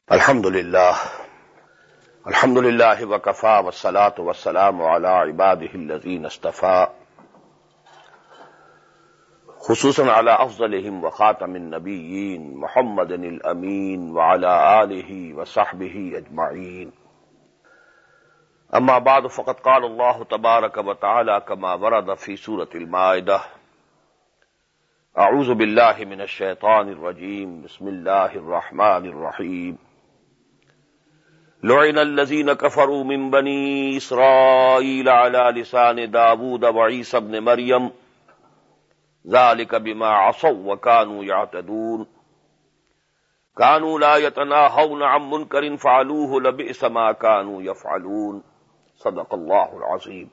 Alhamdulillah. Alhamdulillah wa kafa wa salatu wa salamu ala ibadihi allazina istafa. Khususan ala afdalihim wa khatamin nabiyyin Muhammadin al-amin wa ala alihi wa sahbihi ajma'in. Amma ba'du faqad qala Allah tabaraka wa ta'ala kama warada fi surati al-Ma'idah. A'udhu billahi minash shaitanir rajim. Bismillahir rahmanir rahim. لعن الذين كفروا من بني إسرائيل على لسان داود وعيسى بن مريم ذلك بما عصوا وكانوا يعتدون كانوا لا يتناهون عن منكر فعلوه لبئس ما كانوا يفعلون صدق الله العظيم.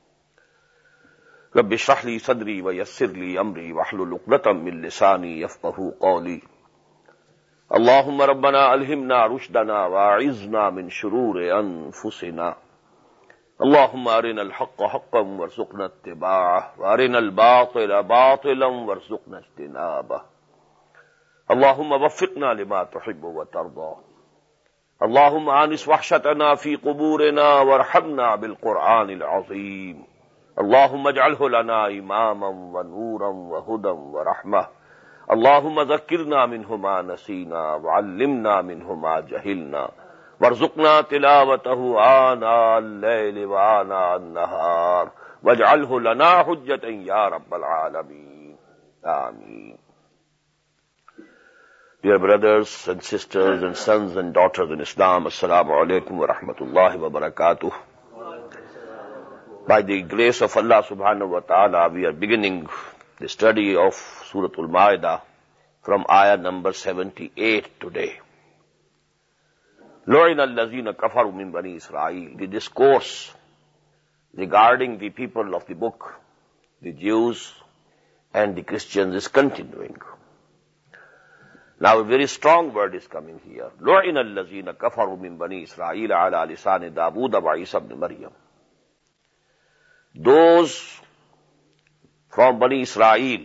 رب اشرح لي صدري ويسر لي أمري واحلل عقدة من لساني يفقهوا قولي. اللهم ربنا ألهمنا رشدنا واعذنا من شرور أنفسنا. اللهم أرنا الحق حقا وارزقنا اتباعه وأرنا الباطل باطلا وارزقنا اجتنابه. اللهم وفقنا لما تحب وترضى. اللهم آنس وحشتنا في قبورنا وارحمنا بالقرآن العظيم. اللهم اجعله لنا إماما ونورا وهدى ورحمة. اللهم ذكرنا منه ما نسينا وعلمنا منه ما جهلنا وارزقنا تلاوته آناء الليل وآناء النهار واجعله لنا حجة يا رب العالمين. آمين. Dear brothers and sisters and sons and daughters in Islam, Assalamu alaikum wa rahmatullahi wa barakatuh. By the grace of Allah subhanahu wa ta'ala, we are beginning the study of Surah Al-Ma'idah from ayah number 78 today. لُعِنَ الَّذِينَ كَفَرُوا مِنْ بَنِي إِسْرَائِيلَ. The discourse regarding the people of the book, the Jews and the Christians, is continuing. Now a very strong word is coming here. لُعِنَ الَّذِينَ كَفَرُوا مِنْ بَنِي إِسْرَائِيلَ عَلَى لِسَانِ دَاوُودَ وَعِيسَى بْنِ مَرْيَمَ. Those from Bani Israel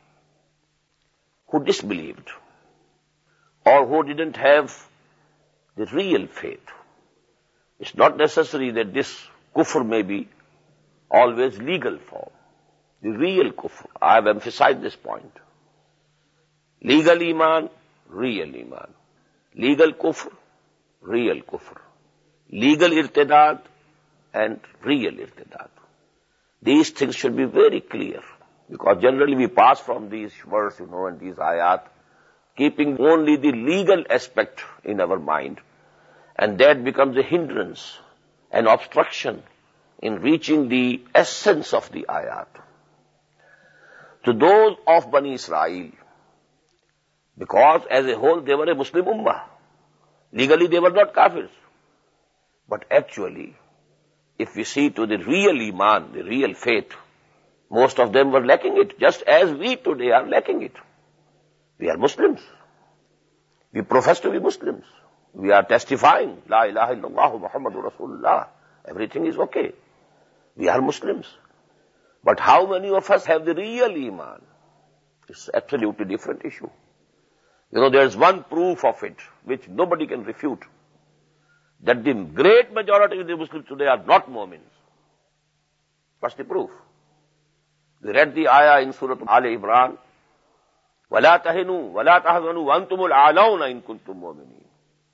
who disbelieved or who didn't have the real faith. It's not necessary that this kufr may be always legal form. The real kufr. I have emphasized this point. Legal iman, real iman. Legal kufr, real kufr. Legal irtidad and real irtidad. These things should be very clear. Because generally we pass from these words, and these ayat, keeping only the legal aspect in our mind. And that becomes a hindrance, an obstruction in reaching the essence of the ayat. To those of Bani Israel, because as a whole they were a Muslim ummah. Legally they were not kafirs. But actually, if we see to the real iman, the real faith, most of them were lacking it, just as we today are lacking it. We are Muslims. We profess to be Muslims. We are testifying, La ilaha illallah Muhammadur Rasulullah. Everything is okay. We are Muslims. But how many of us have the real iman? It's absolutely different issue. There is one proof of it, which nobody can refute, that the great majority of the Muslims today are not mu'mins. What's the proof? We read the ayah in Surah Al-Imran, وَلَا تَهِنُوا وَلَا تَحْزَنُوا وَأَنْتُمُ الْأَعْلَوْنَ إِن كُنتُم مُؤْمِنِينَ.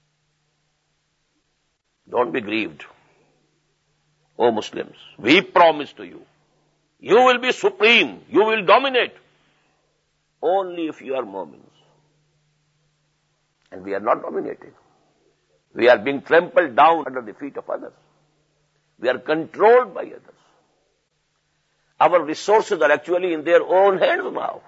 Don't be grieved, O Muslims. We promise to you, you will be supreme, you will dominate, only if you are mu'mins. And we are not dominating. We are being trampled down under the feet of others. We are controlled by others. Our resources are actually in their own hands now.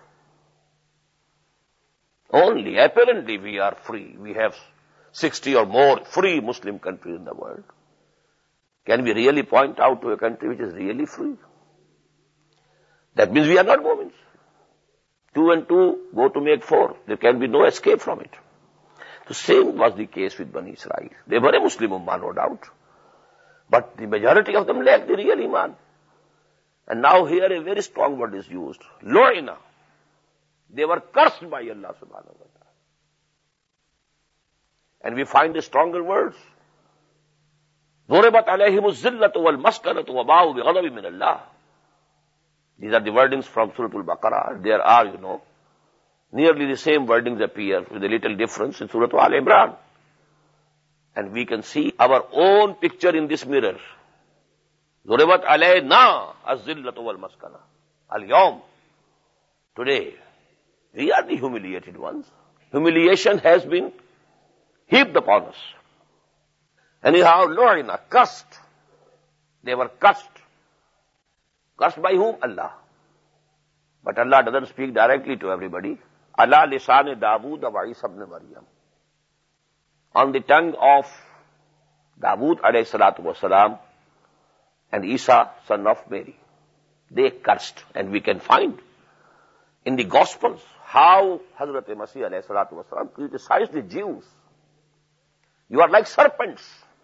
Only, apparently we are free. We have 60 or more free Muslim countries in the world. Can we really point out to a country which is really free? That means we are not Muslims. 2 and 2 go to make 4. There can be no escape from it. The same was the case with Bani Israel. They were a Muslim ummah, no doubt. But the majority of them lacked the real iman. And now here a very strong word is used. Lu'ina. They were cursed by Allah subhanahu wa ta'ala. And we find the stronger words. ضُرِبَتْ عَلَيْهِمُ الزِّلَّةُ وَالْمَسْكَنَةُ وَبَاءُوا بِغَضَبٍ مِّنَ اللَّهِ. These are the wordings from Surah Al-Baqarah. There are, nearly the same wordings appear with a little difference in Surah Al-Imran. And we can see our own picture in this mirror. ضُرِبَتْ عَلَيْنَا الزِّلَّةُ وَالْمَسْكَنَةُ. Al-Yawm. Today, we are the humiliated ones. Humiliation has been heaped upon us. Anyhow, Lu'ina, cursed. They were cursed. Cursed by whom? Allah. But Allah doesn't speak directly to everybody. Allah lisane Dawood wa Isa ibn Maryam. On the tongue of Dawood alayhi salatu wasalam and Isa, son of Mary. They cursed. And we can find in the Gospels how Hazrat Masih alayhi salatu wasalam criticized the Jews. You are like serpents.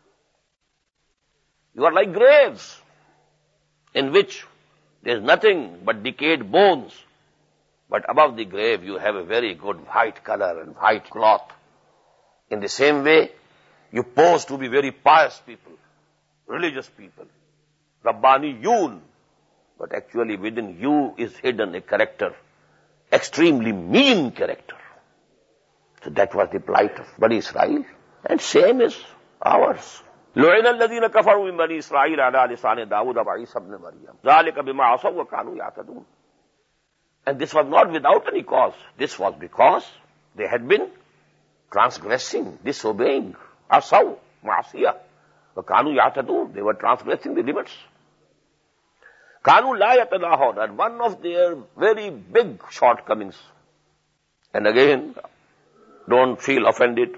You are like graves in which there is nothing but decayed bones. But above the grave you have a very good white color and white cloth. In the same way, you pose to be very pious people, religious people, Rabbaniyun. But actually within you is hidden a character, extremely mean character. So that was the plight of Bani Israel. And same is ours. لُعِنَ الَّذِينَ كَفَرُوا مِن بَنِي إِسْرَائِيلَ عَلَىٰ لِسَانِ دَاوُودَ وَعِيسَى ابْنِ مَرْيَمَ ذَٰلِكَ بِمَا عَصَوا وَكَانُوا يَعْتَدُونَ. And this was not without any cause. This was because they had been transgressing, disobeying. عَصَوا مَعْصِيَةً وَكَانُوا يَعْتَدُونَ. They were transgressing the limits. كَانُوا لَا يَتَنَاهَوْنَ. And one of their very big shortcomings, and again, don't feel offended,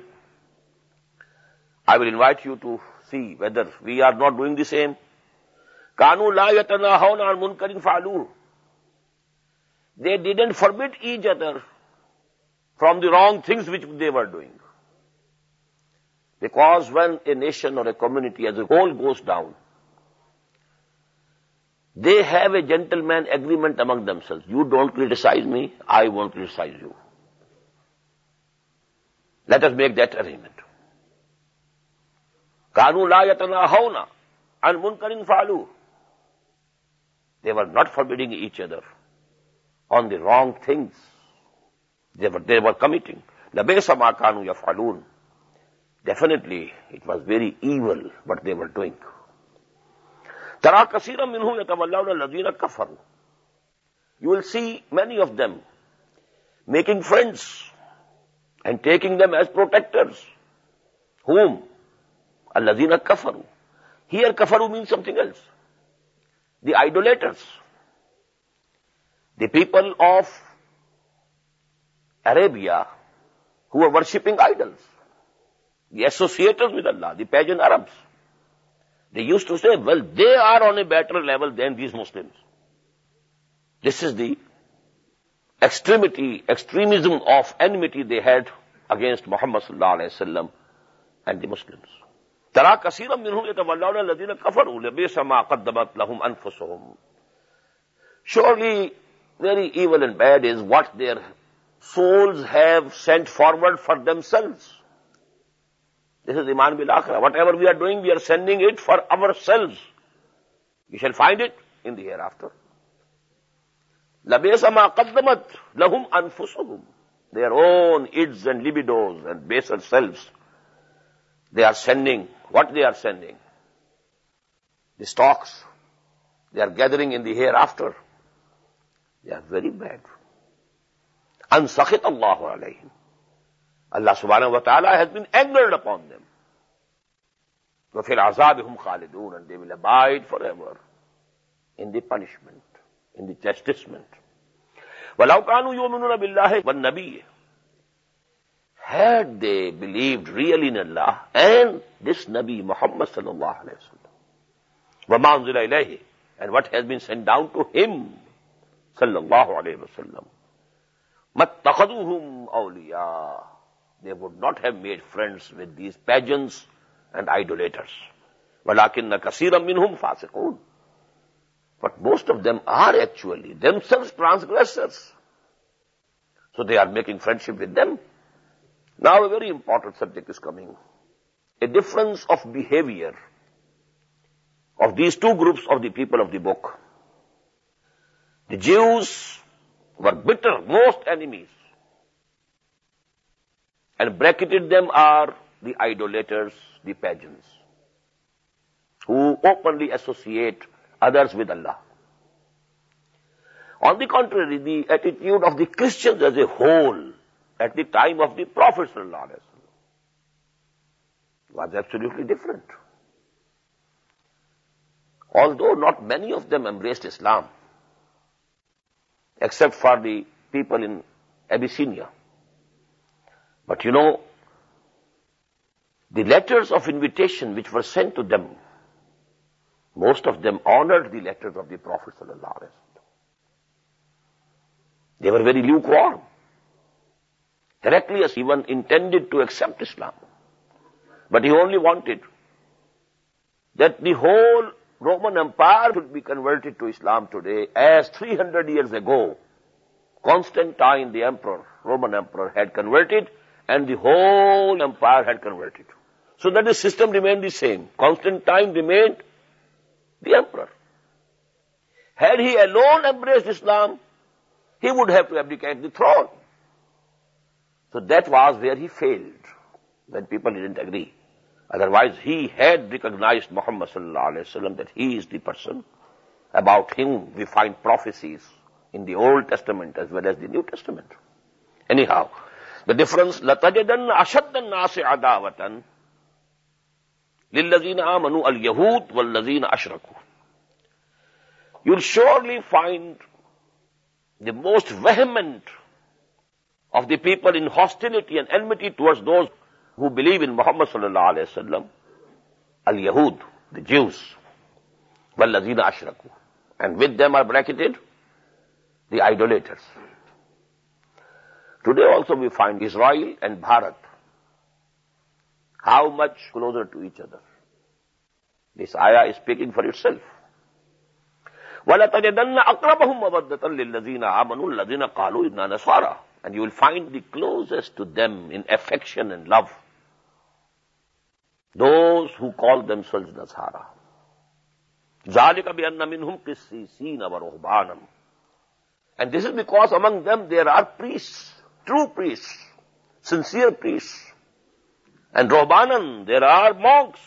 I will invite you to see whether we are not doing the same. كَانُوا لَا يَتَنَاهَوْنَ عَنْ مُنْكَرٍ فَعَلُوهُ. They didn't forbid each other from the wrong things which they were doing. Because when a nation or a community as a whole goes down, they have a gentleman agreement among themselves. You don't criticize me, I won't criticize you. Let us make that arrangement. كَانُوا لَا يَتَنَاهَوْنَ عَنْ مُنْكَرٍ فَعَلُوهُ. They were not forbidding each other on the wrong things they were committing. لَبِئْسَ مَا كَانُوا يَفْعَلُونَ. Definitely, it was very evil what they were doing. تَرَى كَثِيرًا مِنْهُمْ يَتَوَلَّوْنَ الَّذِينَ كَفَرُوا. You will see many of them making friends and taking them as protectors. Whom? الَّذِينَ كَفَرُوا. Here kafaru means something else. The idolaters. The people of Arabia who were worshipping idols. The associators with Allah, the pagan Arabs. They used to say, well, they are on a better level than these Muslims. This is the extremism of enmity they had against Muhammad sallallahu alayhi wa sallam and the Muslims. تَرَى كَثِيرًا مِنْهُمْ يَتَوَلَّوْنَ الَّذِينَ كَفَرُوا لَبِئْسَ مَا قَدَّمَتْ لَهُمْ أَنفُسُهُمْ. Surely, very evil and bad is what their souls have sent forward for themselves. This is Iman bil Akhirah. Whatever we are doing, we are sending it for ourselves. We shall find it in the hereafter. لَبِئْسَ مَا قَدَّمَتْ لَهُمْ أَنفُسُهُمْ. Their own ids and libidos and baser selves. They are sending what they are sending. The stocks they are gathering in the hereafter. They are very bad. أَنْ سَخِطَ اللَّهُ عَلَيْهِمْ. Allah subhanahu wa ta'ala has been angered upon them. وَفِي الْعَذَابِ هُمْ خَالِدُونَ. And they will abide forever in the punishment, in the chastisement. وَلَوْ كَانُوا يُؤْمِنُونَ بِاللَّهِ وَالنَّبِيِّ. Had they believed really in Allah and this Nabi Muhammad sallallahu alayhi wa sallam, وَمَا أُنزِلَ إِلَيْهِ, and what has been sent down to him sallallahu alayhi wa sallam, مَتَّخَذُوهُمْ أَوْلِيَاءَ. They would not have made friends with these pagans and idolaters. وَلَكِنَّ كَثِيرًا مِنْهُمْ فَاسِقُونَ. But most of them are actually themselves transgressors. So they are making friendship with them. Now a very important subject is coming. A difference of behavior of these two groups of the people of the book. The Jews were bitter, most enemies. And bracketed them are the idolaters, the pagans, who openly associate others with Allah. On the contrary, the attitude of the Christians as a whole at the time of the Prophet ﷺ was absolutely different. Although not many of them embraced Islam, except for the people in Abyssinia. But you know, the letters of invitation which were sent to them, most of them honored the letters of the Prophet ﷺ. They were very lukewarm. Heraclius even intended to accept Islam. But he only wanted that the whole Roman Empire should be converted to Islam today, as 300 years ago, Constantine, the emperor, Roman emperor, had converted, and the whole empire had converted. So that the system remained the same. Constantine remained the emperor. Had he alone embraced Islam, he would have to abdicate the throne. So that was where he failed, when people didn't agree. Otherwise, he had recognized Muhammad sallallahu alaihi wasallam that he is the person. About him we find prophecies in the Old Testament as well as the New Testament. Anyhow, the difference, لَتَجِدَنَّ أَشَدَّ النَّاسِ عَدَاوَةً لِلَّذِينَ آمَنُوا الْيَهُودُ وَالَّذِينَ أَشْرَكُوا. You'll surely find the most vehement of the people in hostility and enmity towards those who believe in Muhammad sallallahu alaihi wasallam, al-Yahud, the Jews, وَالَّذِينَ أَشْرَكُوا. And with them are bracketed the idolaters. Today also we find Israel and Bharat how much closer to each other. This ayah is speaking for itself. وَلَتَجِدَنَّ أَقْرَبَهُمْ مَوَدَّةً لِلَّذِينَ آمَنُوا الَّذِينَ قَالُوا إِنَّا نَصَارَى. And you will find the closest to them in affection and love those who call themselves Nasara. ذَلِكَ بِأَنَّ مِنْهُمْ قِسِّيسِينَ وَرُهْبَانًا. And this is because among them there are priests, true priests, sincere priests. And Ruhbanan, there are monks.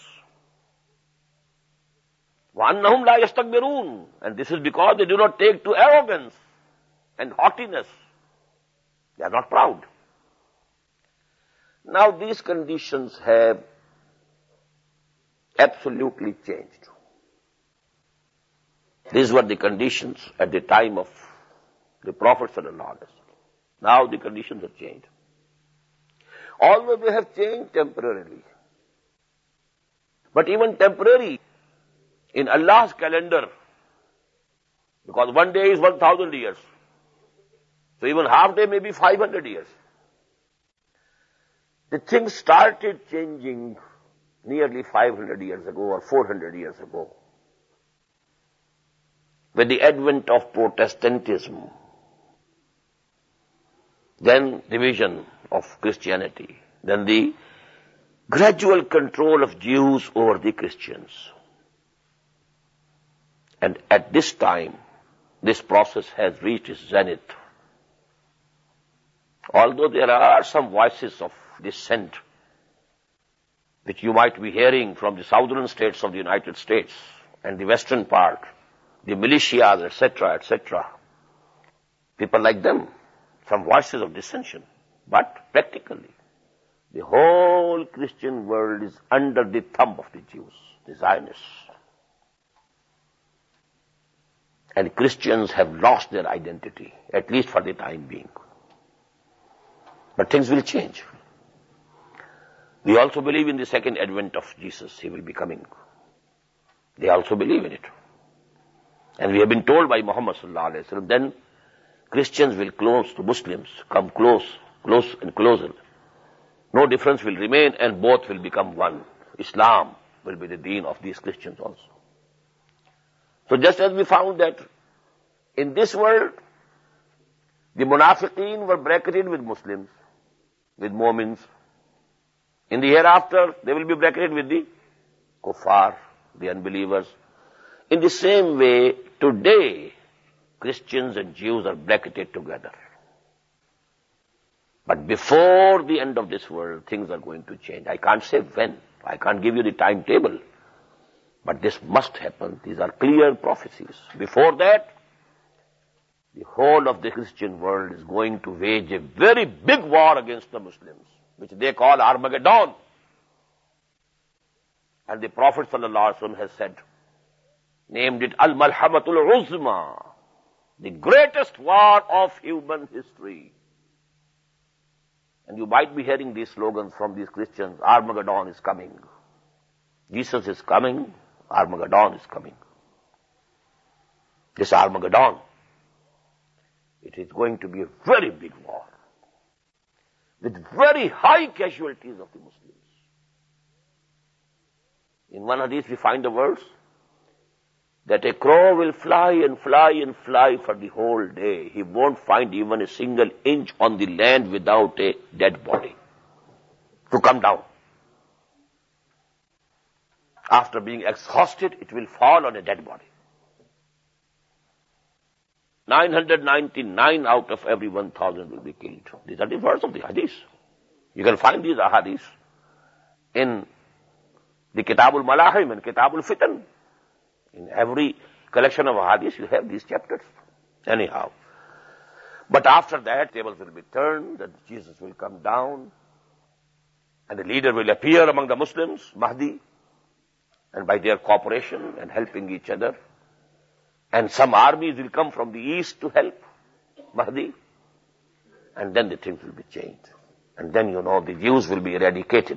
وَأَنَّهُمْ لَا يَسْتَكْبِرُونَ. And this is because they do not take to arrogance and haughtiness. They are not proud. Now these conditions have absolutely changed. These were the conditions at the time of the Prophet ﷺ. Now the conditions have changed. Although they have changed temporarily. But even temporary, in Allah's calendar, because one day is 1,000 years. So even half day may be 500 years. The things started changing nearly 500 years ago or 400 years ago. With the advent of Protestantism, then division of Christianity, then the gradual control of Jews over the Christians. And at this time, this process has reached its zenith. Although there are some voices of dissent, which you might be hearing from the southern states of the United States and the western part, the militias, etc., etc. People like them, some voices of dissension. But practically, the whole Christian world is under the thumb of the Jews, the Zionists. And Christians have lost their identity, at least for the time being. But things will change. We also believe in the second advent of Jesus. He will be coming. They also believe in it. And we have been told by Muhammad sallallahu alaihi wasallam, then Christians will close to Muslims, come close and closer. No difference will remain and both will become one. Islam will be the deen of these Christians also. So just as we found that in this world, the munafiqeen were bracketed with Muslims, with Mu'mins, In the hereafter, they will be bracketed with the kuffar, the unbelievers. In the same way, today, Christians and Jews are bracketed together. But before the end of this world, things are going to change. I can't say when. I can't give you the timetable. But this must happen. These are clear prophecies. Before that, the whole of the Christian world is going to wage a very big war against the Muslims, which they call Armageddon. And the Prophet ﷺ has said, named it Al-Malhamatul Uzma, the greatest war of human history. And you might be hearing these slogans from these Christians, Armageddon is coming. Jesus is coming, Armageddon is coming. This Armageddon, it is going to be a very big war with very high casualties of the Muslims. In one hadith we find the words that a crow will fly and fly and fly for the whole day. He won't find even a single inch on the land without a dead body to come down. After being exhausted, it will fall on a dead body. 999 out of every 1,000 will be killed. These are the words of the hadith. You can find these hadiths in the Kitabul Malahim and Kitabul Fitan. In every collection of hadiths, you have these chapters. Anyhow. But after that, tables will be turned, and Jesus will come down, and the leader will appear among the Muslims, Mahdi, and by their cooperation and helping each other. And some armies will come from the east to help Mahdi. And then the things will be changed. And then, the Jews will be eradicated,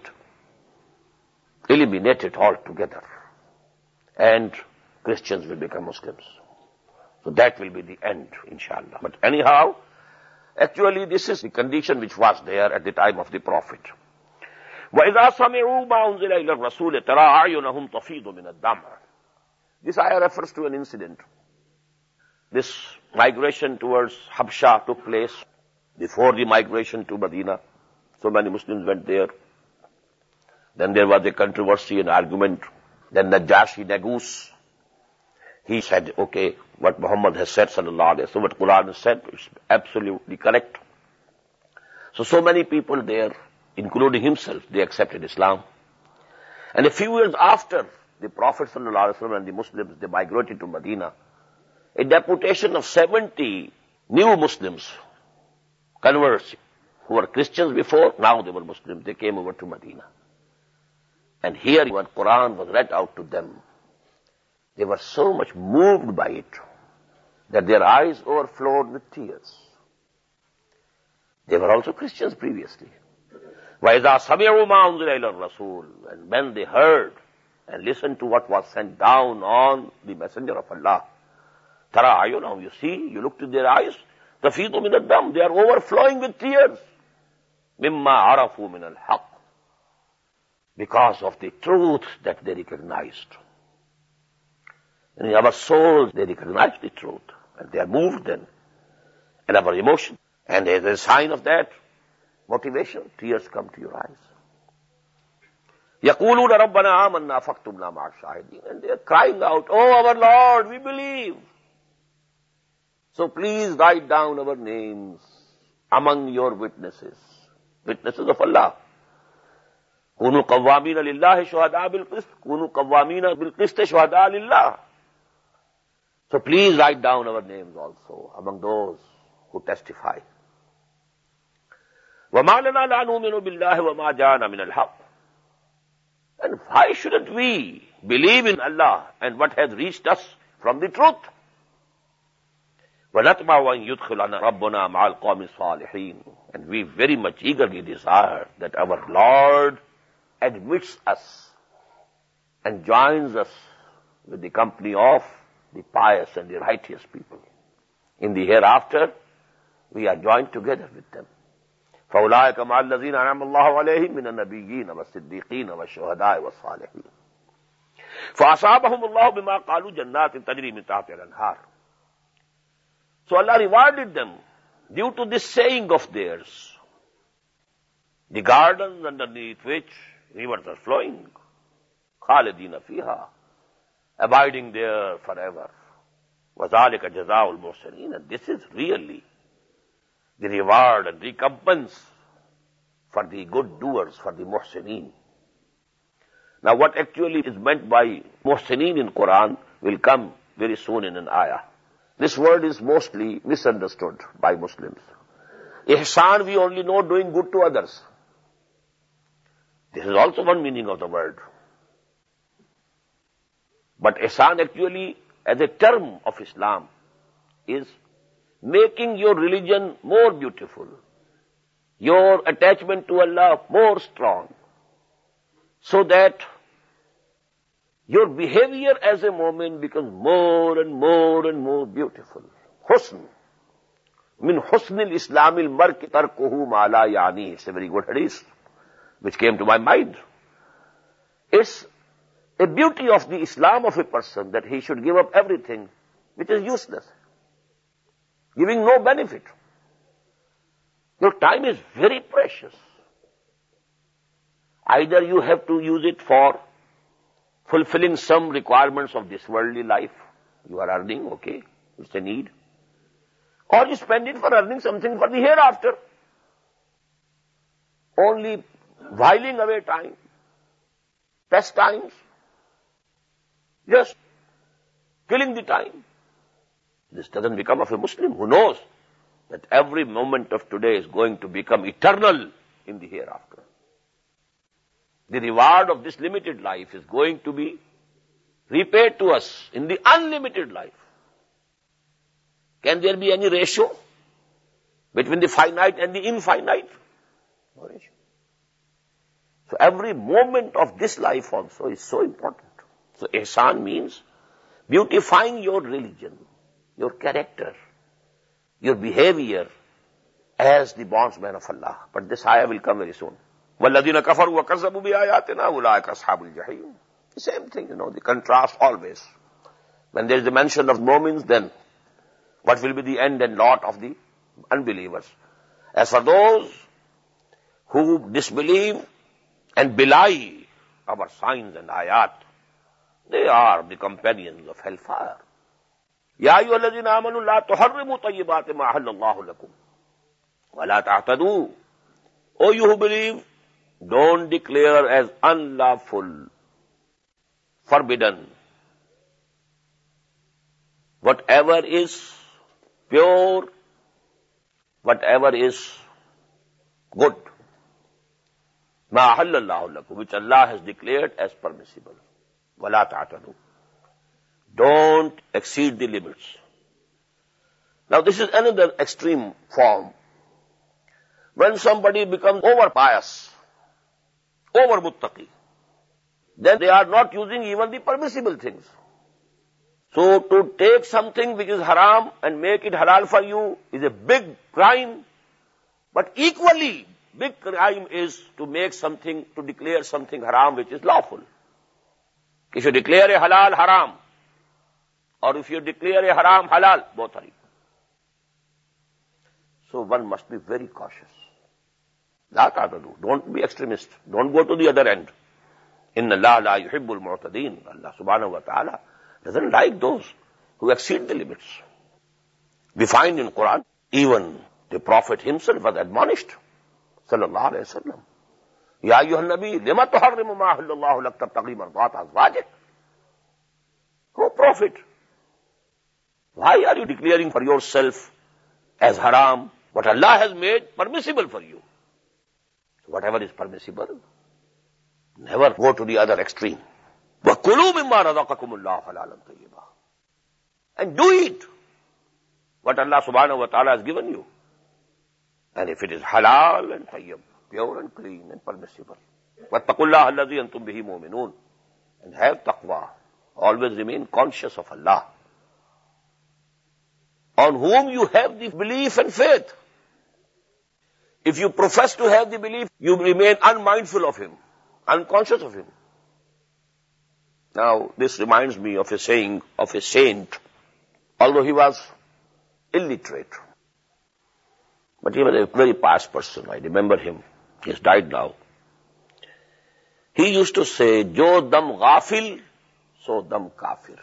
eliminated altogether. And Christians will become Muslims. So that will be the end, inshallah. But anyhow, actually this is the condition which was there at the time of the Prophet. وَإِذَا سَمِعُوا مَا أُنزِلَ إِلَى الرَّسُولِ تَرَى أَعْيُنَهُمْ تَفِيضُ مِنَ الدَّمْعِ. This ayah refers to an incident. This migration towards Habsha took place before the migration to Medina. So many Muslims went there. Then there was a controversy and argument. Then Najashi Nagus, he said, okay, what Muhammad has said, sallallahu alayhi wa sallam, what Quran has said, is absolutely correct. So many people there, including himself, they accepted Islam. And a few years after the Prophet sallallahu alayhi wa sallam and the Muslims, they migrated to Medina, a deputation of 70 new Muslims, converts, who were Christians before, now they were Muslims, they came over to Medina. And here, when Quran was read out to them, they were so much moved by it that their eyes overflowed with tears. They were also Christians previously. وَإِذَا سَمِعُوا مَا أُنزِلَ إِلَى الرَّسُولِ. And when they heard and listened to what was sent down on the Messenger of Allah, تَرَى أَعْيُنَهُمْ, you see, you look to their eyes, تَفِيضُ مِنَ الدَّمْ, they are overflowing with tears. مِمَّا عَرَفُوا مِنَ الْحَقِّ, because of the truth that they recognized. In our souls, they recognize the truth, and they are moved then, and our emotion. And as a sign of that motivation, tears come to your eyes. يَقُولُونَ رَبَّنَا آمَنَّا فَاكْتُبْنَا مَعَ الشَّاهِدِينَ. And they are crying out, oh our Lord, we believe. So please write down our names among your witnesses, witnesses of Allah. كُونُوا قَوَّامِينَ لِلَّهِ شُهَدَاءَ بِالْقِسْطِ كُونُوا قَوَّامِينَ بِالْقِسْطِ شُهَدَاءَ لِلَّهِ. So please write down our names also among those who testify. وَمَا لَنَا لَا نُؤْمِنُ بِاللَّهِ وَمَا جَاءَنَا مِنَ الْحَقِّ. And why shouldn't we believe in Allah and what has reached us from the truth? وَنَطْمَعُ أَنْ يُدْخِلَنَا رَبُّنَا مَعَ الْقَوْمِ الصَّالِحِينَ. And we very much eagerly desire that our Lord admits us and joins us with the company of the pious and the righteous people. In the hereafter, we are joined together with them. فَأُولَٰئِكَ مَعَ الَّذِينَ أَنْعَمَ اللَّهُ عَلَيْهِمْ مِنَ النَّبِيِّينَ وَالصِّدِّيقِينَ وَالشُّهَدَاءِ وَالصَّالِحِينَ فَأَصَابَهُمُ اللَّهُ بِمَا قَالُوا جَنَّاتٍ تَجْرِي مِنْ تَحْتِهَا الْأَنْهَارُ. So Allah rewarded them due to this saying of theirs. the gardens underneath which rivers are flowing, khalidina fiha, abiding there forever. وَذَلِكَ جَزَاءُ الْمُحْسِنِينَ. And this is really the reward and recompense for the good doers, for the muhsineen. Now what actually is meant by muhsineen in Quran will come very soon in an ayah. This word is mostly misunderstood by Muslims. Ihsan we only know doing good to others. This is also one meaning of the word. But ihsan actually as a term of Islam is making your religion more beautiful, your attachment to Allah more strong, so that your behavior as a mu'min becomes more and more and more beautiful. Husn. Min husn al-Islam al-mar'i tarkuhu ma la yani. It's a very good hadith which came to my mind. It's a beauty of the Islam of a person that he should give up everything which is useless, giving no benefit. Your time is very precious. Either you have to use it for fulfilling some requirements of this worldly life. You are earning, okay, it's a need. Or you spend it for earning something for the hereafter. Only whiling away time, pastimes, just killing the time. This doesn't become of a Muslim who knows that every moment of today is going to become eternal in the hereafter. The reward of this limited life is going to be repaid to us in the unlimited life. Can there be any ratio between the finite and the infinite? No ratio. So every moment of this life also is so important. So ihsan means beautifying your religion, your character, your behavior as the bondsman of Allah. But this ayah will come very soon. وَالَّذِينَ كَفَرُوا وَكَذَّبُوا بِآيَاتِنَا أُولَٰئِكَ أَصْحَابُ الْجَحِيمِ. The same thing, the contrast always. When there is the mention of mu'mins, then what will be the end and lot of the unbelievers? As for those who disbelieve and belie our signs and ayat, they are the companions of hellfire. يَا أَيُّهَا الَّذِينَ آمَنُوا لَا تُحَرِّمُوا طَيِّبَاتِ مَا أَحَلَّ اللَّهُ لَكُمْ وَلَا تَعْتَدُوا. O you who believe, don't declare as unlawful, forbidden, whatever is pure, whatever is good. مَا أَحَلَّ اللَّهُ لَكُمْ, which Allah has declared as permissible. وَلَا تَعْتَدُوا. Don't exceed the limits. Now this is another extreme form. When somebody becomes over-pious, over-muttaqi, then they are not using even the permissible things. So to take something which is haram and make it halal for you is a big crime, but equally big crime is to make something, to declare something haram which is lawful. If you declare a halal haram, or if you declare a haram halal, both are equal. So one must be very cautious. La ta'tadu. Don't be extremist. Don't go to the other end. Inna Allah la yuhibbul mu'tadin. Allah subhanahu wa ta'ala doesn't like those who exceed the limits. We find in Quran, even the Prophet himself was admonished. Sallallahu alayhi wa sallam. Ya ayyuhan nabi, lima tuharrimu ma ahallallahu lak tabtaghi mardhat azwajik. O Prophet, why are you declaring for yourself as haram what Allah has made permissible for you? Whatever is permissible, never go to the other extreme. وَكُلُوا مِمَّا رَزَقَكُمُ اللَّهُ حَلَالًا طَيِّبًا. And do it, what Allah subhanahu wa ta'ala has given you. And if it is halal and tayyib, pure and clean and permissible. وَاتَّقُوا اللَّهَ الَّذِي أَنْتُمْ بِهِ مُؤْمِنُونَ. And have taqwa. Always remain conscious of Allah, on whom you have the belief and faith. If you profess to have the belief, you remain unmindful of Him, unconscious of Him. Now, this reminds me of a saying of a saint, although he was illiterate. But he was a very pious person. I remember him He has died now. He used to say, Jo dam ghafil, so dam kafir.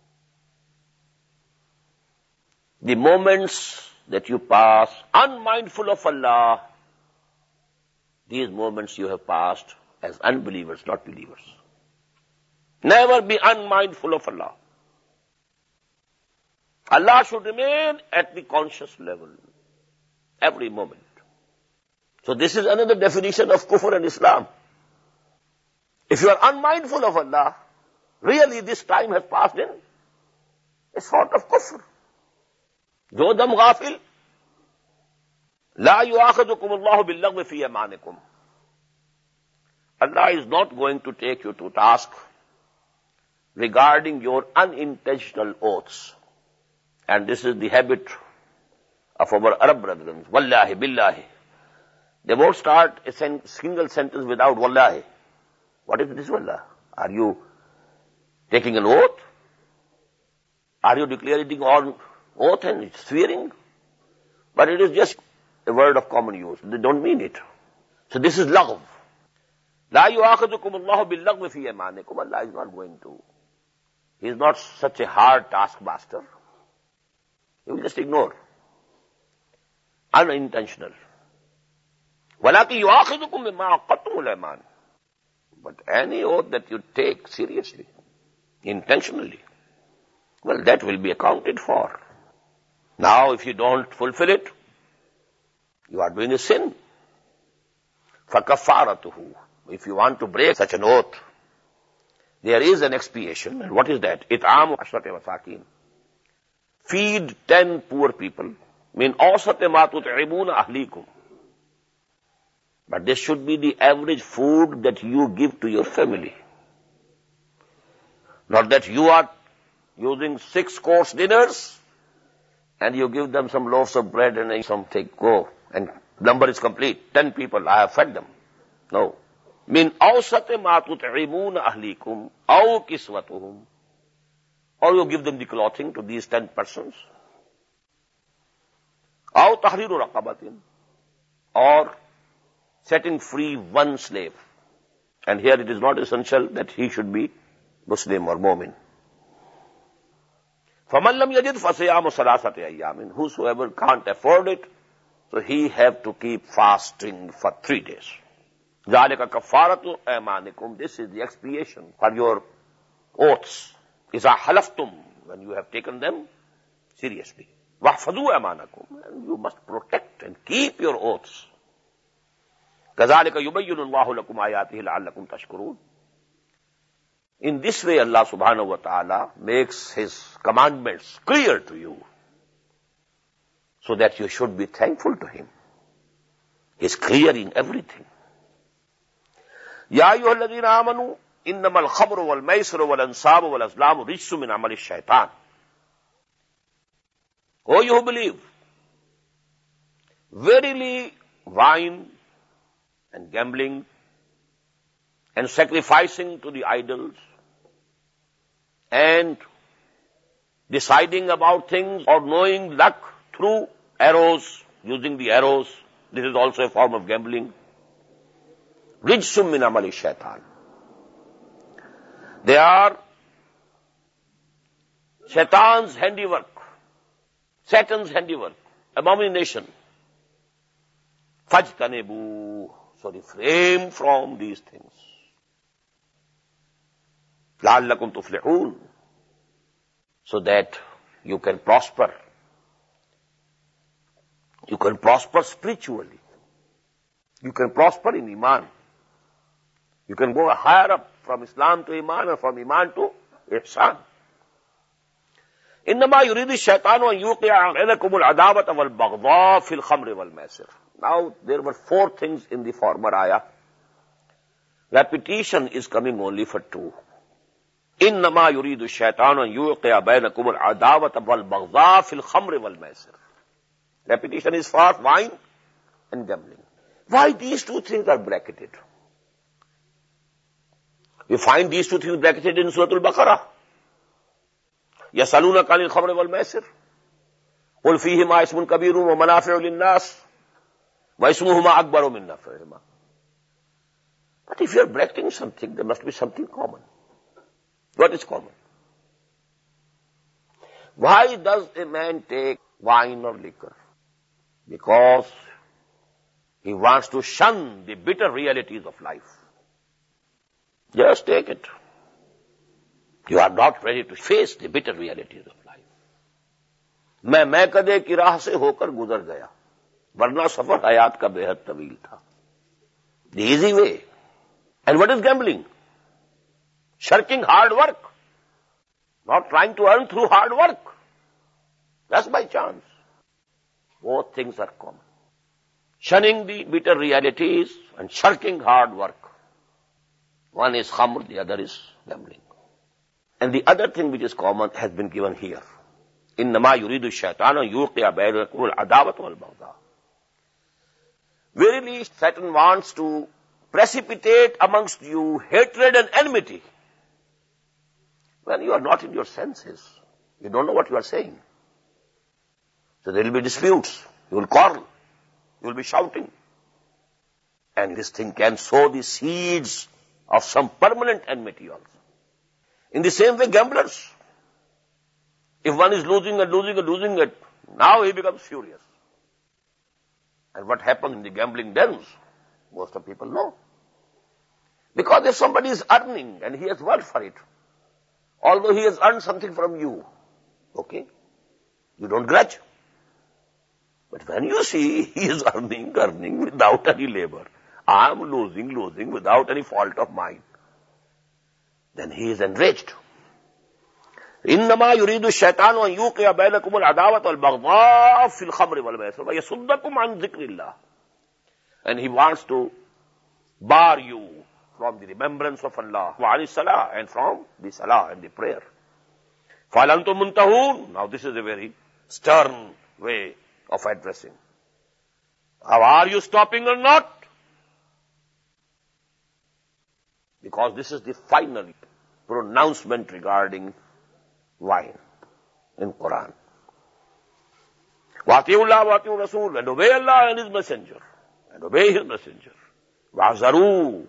The moments that you pass unmindful of Allah, these moments you have passed as unbelievers, not believers. Never be unmindful of Allah. Allah should remain at the conscious level every moment. So this is another definition of kufr and Islam. If you are unmindful of Allah, really this time has passed in a sort of kufr. Jo dam ghafil, la yu'akhidukum Allahu bil-laghwi fi yamanikum. Allah is not going to take you to task regarding your unintentional oaths. And this is the habit of our Arab brethren. Wallahi, billahi. They won't start a single sentence without wallahi. What is this wallah? Are you taking an oath? Are you declaring on oath and swearing? But it is just a word of common use. They don't mean it. So this is lagh. La yu'akhidukum Allahu bil-laghwi fi yamanikum. Allah is not going to. He is not such a hard taskmaster. He will just ignore. Unintentional. وَلَكِنْ يُؤَاخِذُكُمْ بِمَا عَقَّدتُّمُ الْأَيْمَانَ. But any oath that you take seriously, intentionally, well, that will be accounted for. Now, if you don't fulfill it, you are doing a sin. فَكَفَّارَتُهُ. If you want to break such an oath, there is an expiation. And what is that? إِطْعَامُ عَشْرَةِ مَسَاكِينَ. Feed 10 poor people. مِنْ أَوْسَطِ مَا تُطْعِمُونَ أَهْلِيكُمْ. But this should be the average food that you give to your family. Not that you are using 6-course dinners and you give them some loaves of bread and some take go and number is complete. 10 people, I have fed them. No. Min awsati ma tut'imuna ahlikum aw kiswatuhum. Or you give them the clothing to these 10 persons. Aw tahriru raqabatin. Or setting free one slave. And here it is not essential that he should be Muslim or Mu'min. فَمَنْ لَمْ يَجِدْ فَصِيَامُ ثَلَاثَةِ أَيَّامٍ. Whosoever can't afford it, so he have to keep fasting for 3 days. ذَلِكَ كَفَّارَةُ أَيْمَانِكُمْ. This is the expiation for your oaths. إِذَا حَلَفْتُمْ. When you have taken them seriously. وَحْفَظُوا أَيْمَانَكُمْ. And you must protect and keep your oaths. كَذَلِكَ يُبَيِّنُ اللَّهُ لَكُمْ آيَاتِهِ لَعَلَّكُمْ تَشْكُرُونَ. In this way, Allah subhanahu wa ta'ala makes His commandments clear to you so that you should be thankful to Him. He's clearing everything. يَا أَيُّهَا الَّذِينَ آمَنُوا إِنَّمَا الْخَمْرُ وَالْمَيْسِرُ وَالْأَنْصَابُ وَالْأَزْلَامُ رِجْسٌ مِّنْ عَمَلِ الشَّيْطَانِ. O you who believe, verily wine and gambling and sacrificing to the idols and deciding about things or knowing luck through arrows, using the arrows, this is also a form of gambling. Rijsum min amali shaitan. They are Shaitan's handiwork, Satan's handiwork, abomination. Fajtanebu. So refrain from these things. لَعَلَّكُمْ تُفْلِحُونَ. So that you can prosper. You can prosper spiritually. You can prosper in Iman. You can go higher up from Islam to Iman or from Iman to Ihsan. إِنَّمَا يُرِيدُ الشَّيْطَانُ أَنْ يُوقِعَ بَيْنَكُمُ الْعَدَاوَةَ وَالْبَغْضَاءَ فِي الْخَمْرِ وَالْمَيْسِرِ. Now, there were 4 things in the former ayah. Repetition is coming only for 2. إِنَّمَا يُرِيدُ الشَّيْطَانُ أَنْ يُوقِعَ بَيْنَكُمُ الْعَدَاوَةَ وَالْبَغْضَاءَ فِي الْخَمْرِ وَالْمَيْسِرِ. Repetition is for wine and gambling. Why these 2 things are bracketed? You find these 2 things bracketed in Surah Al-Baqarah. يَسَأَلُونَكَ عَنِ الْخَمْرِ وَالْمَيْسِرِ قُلْ فِيهِمَا اسْمٌ كَبِيرٌ وَمَنَافِعُ لِلنَّاسِ وَاسْمُهُمَا أَكْبَرُ مِنْ نَفْعِهِمَا. But if you are breaking something, there must be something common. What is common? Why does a man take wine or liquor? Because he wants to shun the bitter realities of life. Just take it. You are not ready to face the bitter realities of life. मैं कदे की राह से होकर गुजर गया, वरना सफर हयात का बेहद तवील था. The easy way. And what is gambling? Shirking hard work. Not trying to earn through hard work. That's by chance. Both things are common. Shunning the bitter realities and shirking hard work. One is khamr, the other is gambling. And the other thing which is common has been given here. إِنَّمَا يُرِيدُ الشَّيْطَانُ أَن يُوقِعَ بَيْنَكُمُ الْعَدَاوَةَ وَالْبَغْضَاءَ. Verily, Satan wants to precipitate amongst you hatred and enmity. When you are not in your senses, you don't know what you are saying. So there will be disputes. You will quarrel. You will be shouting. And this thing can sow the seeds of some permanent enmity also. In the same way, gamblers. If one is losing and losing and losing it, now he becomes furious. And what happens in the gambling dens, most of people know. Because if somebody is earning and he has worked for it, although he has earned something from you, okay, you don't grudge. But when you see he is earning without any labor, I am losing without any fault of mine, then he is enraged. إِنَّمَا يُرِيدُ الشَّيْطَانُ أَن يُوقِعَ بَيْنَكُمُ الْعَدَاوَةَ وَالْبَغْضَاءَ فِي الْخَمْرِ وَالْمَيْسِرِ وَيَصُدَّكُمْ عَنْ ذِكْرِ اللَّهِ. And he wants to bar you from the remembrance of Allah, وَعَنِ الصَّلَاةِ, and from the salah and the prayer. فَهَلْ أَنْتُمْ مُنْتَهُونَ. Now this is a very stern way of addressing. How are you stopping or not? Because this is the final pronouncement regarding wine in Quran. وَأَطِيعُوا اللَّهَ وَأَطِيعُوا الرَّسُولَ, and obey Allah and His Messenger, and obey His Messenger. وَاحْذَرُوا.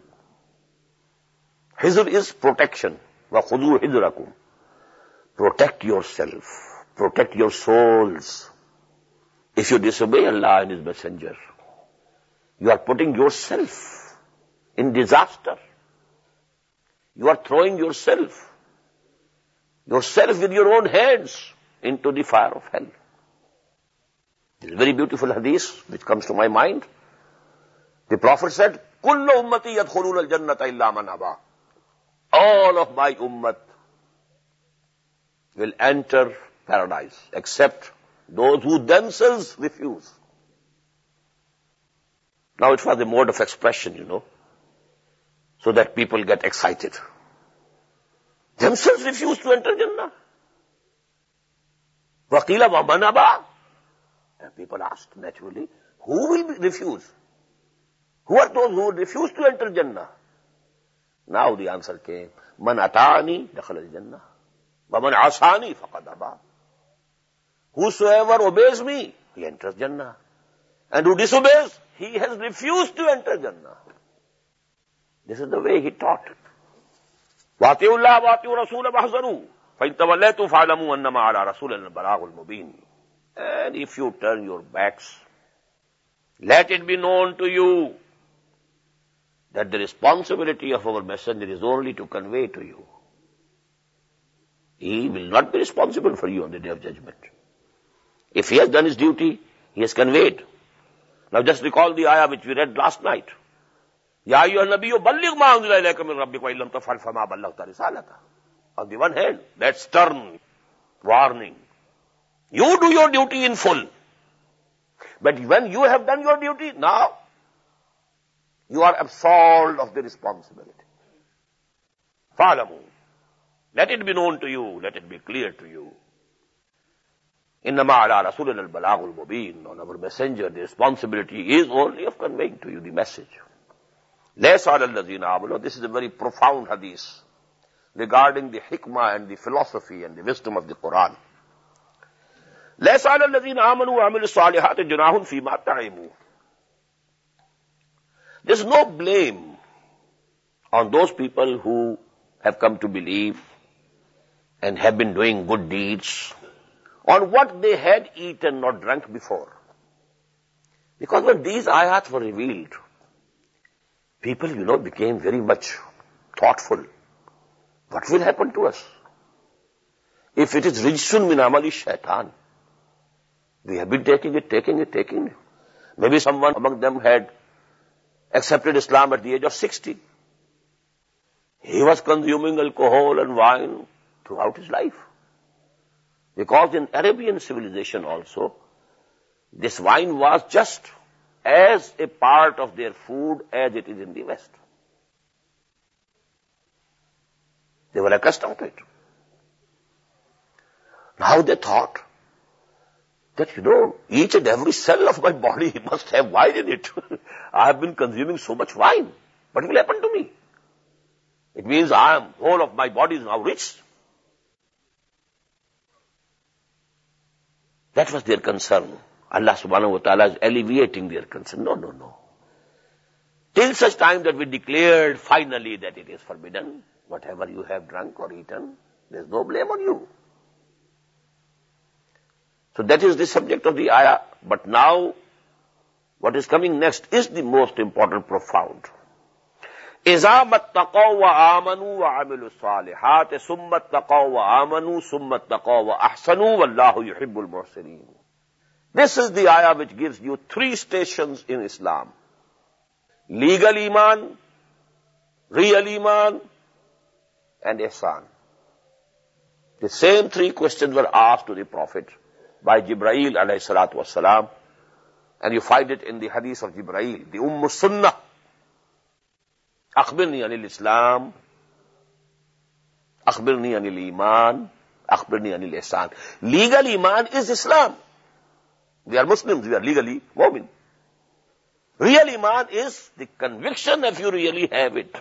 Hizr is protection. وَخُذُوا حِذْرَكُمْ. Protect yourself. Protect your souls. If you disobey Allah and His Messenger, you are putting yourself in disaster. You are throwing yourself with your own hands into the fire of hell. This is a very beautiful hadith which comes to my mind. The Prophet said, كُلُّ أُمَّتِي يَدْخُلُونَ الْجَنَّةَ إِلَّا مَنْ أَبَى. All of my ummah will enter paradise, except those who themselves refuse. Now it was a mode of expression, so that people get excited. Themselves refuse to enter Jannah. وَقِيلَ وَمَنْ أَبَى. And people asked naturally, who will refuse? Who are those who refuse to enter Jannah? Now the answer came, مَنْ أَطَاعَنِي دَخَلَ الْجَنَّةِ وَمَنْ عَصَانِي فَقَدْ أَبَى. Whosoever obeys me, he enters Jannah. And who disobeys, he has refused to enter Jannah. This is the way he taught. وَأَطِيعُوا اللَّهَ وَأَطِيعُوا الرَّسُولَ وَاحْذَرُوا فَإِن تَوَلَّيْتُمْ فَاعْلَمُوا أَنَّمَا عَلَىٰ رَسُولِنَا الْبَلَاغُ الْمُبِينُ. And if you turn your backs, let it be known to you that the responsibility of our messenger is only to convey to you. He will not be responsible for you on the day of judgment. If he has done his duty, he has conveyed. Now just recall the ayah which we read last night. Ya ayyuhan nabiyyu balligh ma unzila ilayka min rabbika wa illam taf'al fama ballaghta risalata. On the one hand, that's stern warning. You do your duty in full. But when you have done your duty, now you are absolved of the responsibility. Fa'lamu. Let it be known to you, let it be clear to you. Innama ala rasulina al-balagul mubin. On our messenger, the responsibility is only of conveying to you the message. Laysa ala allazina amanu. This is a very profound hadith regarding the hikmah and the philosophy and the wisdom of the Quran. Laysa ala allazina amanu wa amilu salihati junahun fima ta'imu. There's no blame on those people who have come to believe and have been doing good deeds, on what they had eaten or drunk before. Because when these ayat were revealed, people, became very much thoughtful. What will happen to us? If it is rijsun min amali shaitan, we have been taking it. Maybe someone among them had accepted Islam at the age of 60. He was consuming alcohol and wine throughout his life. Because in Arabian civilization also, this wine was just as a part of their food as it is in the West. They were accustomed to it. Now they thought that, each and every cell of my body must have wine in it. I have been consuming so much wine. What will happen to me? It means whole of my body is now rich. That was their concern. Allah subhanahu wa ta'ala is alleviating their concern. No. Till such time that we declared finally that it is forbidden, whatever you have drunk or eaten, there's no blame on you. So that is the subject of the ayah. But now, what is coming next is the most important, profound. إِذَا مَتَّقَوْا وَآمَنُوا وَعَمِلُوا الصَّالِحَاتِ ثُمَّ اتَّقَوْا وَآمَنُوا ثُمَّ اتَّقَوْا وَأَحْسَنُوا وَاللَّهُ يُحِبُّ الْمُحْسِنِينَ. This is the ayah which gives you 3 stations in Islam. Legal iman, real iman, and ihsan. The same 3 questions were asked to the Prophet by Jibreel alayhi salatu wassalam, and you find it in the hadith of Jibreel, the Sunnah. Akhbirni anil Islam, akhbirni anil Iman, akhbirni anil Ihsan. Legal Iman is Islam. We are Muslims, we are legally mu'min. Real Iman is the conviction if you really have it.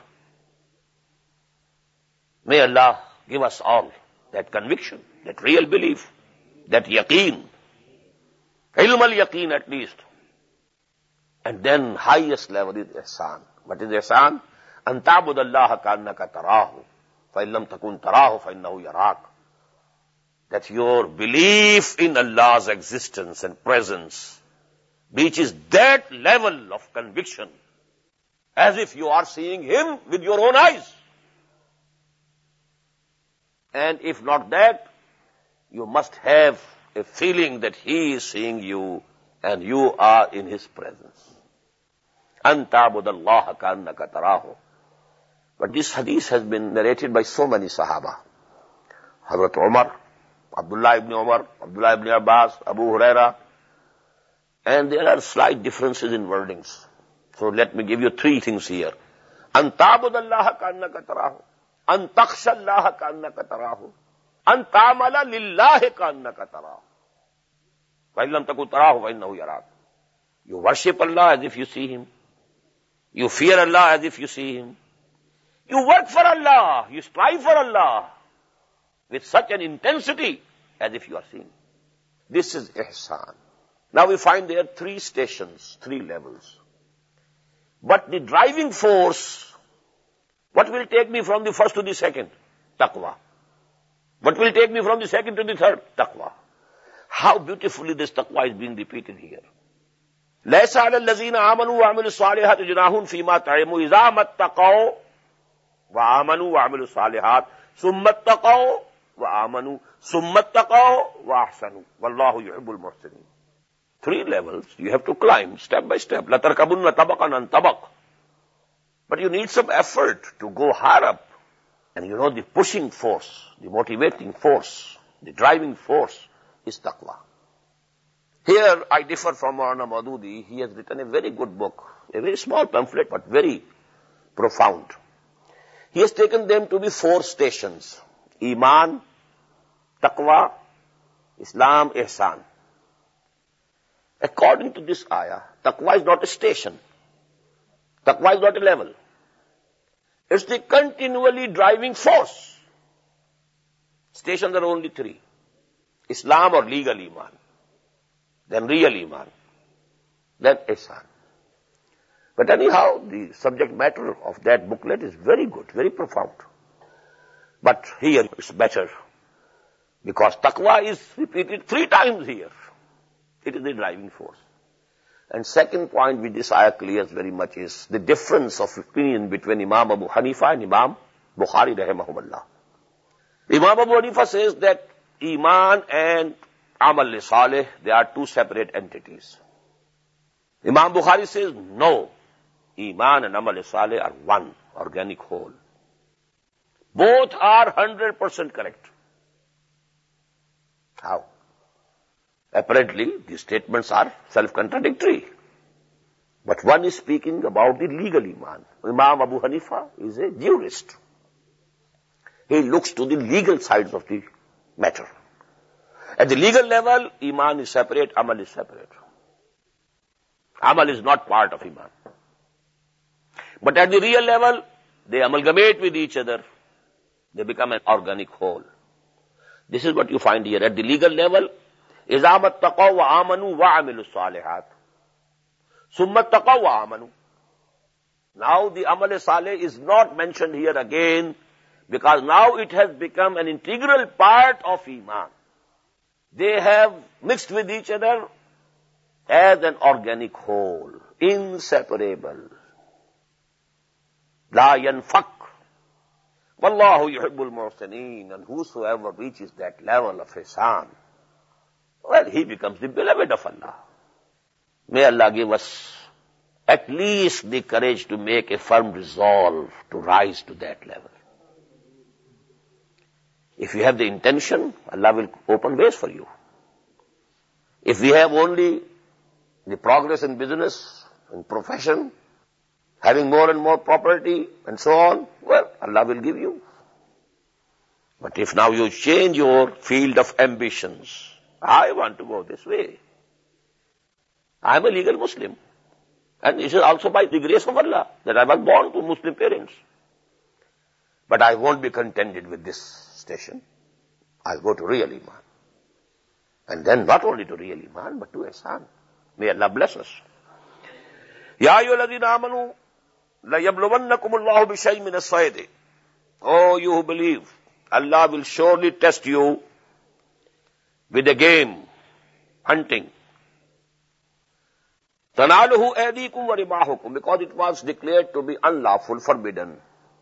May Allah give us all that conviction, that real belief, that yaqeen, ilm al-yaqeen at least. And then highest level is ihsan. What is ihsan? أن تعبد الله كأنك تراه فإن لم تكن تراه فإنه يراك. That your belief in Allah's existence and presence reaches that level of conviction as if you are seeing Him with your own eyes. And if not that, you must have a feeling that He is seeing you and you are in His presence. أن تعبد الله كأنك تراه. But this hadith has been narrated by so many Sahaba. Hazrat Umar, Abdullah ibn Umar, Abdullah ibn Abbas, Abu Huraira. And there are slight differences in wordings. So let me give you 3 things here. أن تعبد الله كأنك تراه. أن تخشى الله كأنك تراه. أن تعمل لله كأنك تراه. فإن لم تكن تراه فإنه يراك. You worship Allah as if you see Him. You fear Allah as if you see Him. You work for Allah, you strive for Allah with such an intensity as if you are seeing. This is ihsan. Now we find there 3 stations, 3 levels. But the driving force, what will take me from the first to the second? Taqwa. What will take me from the second to the third? Taqwa. How beautifully this taqwa is being repeated here. لَيْسَ عَلَى الَّذِينَ آمَنُوا وَعَمِلُوا الصَّالِحَاتِ جُنَاحٌ فِيمَا طَعِمُوا إِذَا مَا اتَّقَوْا وَآمَنُوا وَعَمِلُوا الصَّالِحَاتِ ثُمَّ اتَّقَوْا وَآمَنُوا ثُمَّ اتَّقَوْا وَأَحْسَنُوا وَاللَّهُ يُحِبُّ الْمُحْسِنِينَ. 3 levels you have to climb step by step. لَتَرْكَبُنَّ طَبَقًا عَنْ طَبَقٍ. But you need some effort to go higher up. And the pushing force, the motivating force, the driving force is taqwa. Here I differ from Maulana Maududi. He has written a very good book, a very small pamphlet, but very profound. He has taken them to be 4 stations. Iman, Taqwa, Islam, Ihsan. According to this ayah, Taqwa is not a station. Taqwa is not a level. It's the continually driving force. Stations are only 3. Islam or legal Iman. Then real Iman. Then Ihsan. But anyhow, the subject matter of that booklet is very good, very profound. But here it's better, because taqwa is repeated 3 times here. It is the driving force. And second point which this ayah clears very much is the difference of opinion between Imam Abu Hanifa and Imam Bukhari rahimahumullah. Imam Abu Hanifa says that Iman and Amal Saleh, they are 2 separate entities. Imam Bukhari says, no, Iman and Amal Saleh are one organic whole. Both are 100% correct. How? Apparently, these statements are self-contradictory. But one is speaking about the legal Iman. Imam Abu Hanifa is a jurist. He looks to the legal sides of the matter. At the legal level, Iman is separate, Amal is separate. Amal is not part of Iman. But at the real level, they amalgamate with each other. They become an organic whole. This is what you find here. At the legal level, إِذَا مَتَّقَوْا وَآمَنُوا وَعَمِلُوا الصَّالِحَاتِ ثُمَّ اتَّقَوْا وَآمَنُوا. Now the Amal Saleh is not mentioned here again, because now it has become an integral part of Iman. They have mixed with each other as an organic whole, inseparable. La yanfak. Wallahu yuhibbul muhsinin. And whosoever reaches that level of ihsan, well, he becomes the beloved of Allah. May Allah give us at least the courage to make a firm resolve to rise to that level. If you have the intention, Allah will open ways for you. If we have only the progress in business, in profession, having more and more property, and so on, well, Allah will give you. But if now you change your field of ambitions, I want to go this way. I am a legal Muslim. And this is also by the grace of Allah that I was born to Muslim parents. But I won't be contented with this station. I'll go to real Iman. And then not only to real Iman, but to ihsan. May Allah bless us. Ya ayyuhalladhina amanu la yabluwannakum Allahu bi shay'in min as-sayd. Oh, you who believe, Allah will surely test you with a game, hunting. Tanaluhu aydikum wa rimahukum, because it was declared to be unlawful, forbidden,